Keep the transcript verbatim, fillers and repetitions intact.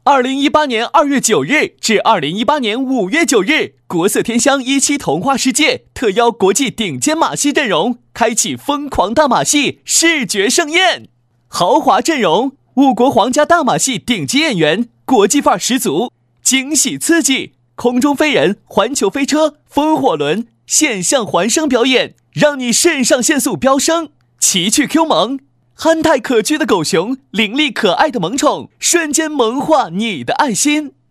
二零一八年二月九日至二零一八年五月九日，国色天香一期童话世界特邀国际顶尖马戏阵容，开启疯狂大马戏视觉盛宴。豪华阵容，五国皇家大马戏顶级演员，国际范儿十足，惊喜刺激，空中飞人、环球飞车、风火轮、现象环声表演，让你肾上腺素飙升，奇趣 Q 萌。憨态可掬的狗熊，伶俐可爱的萌宠，瞬间萌化你的爱心。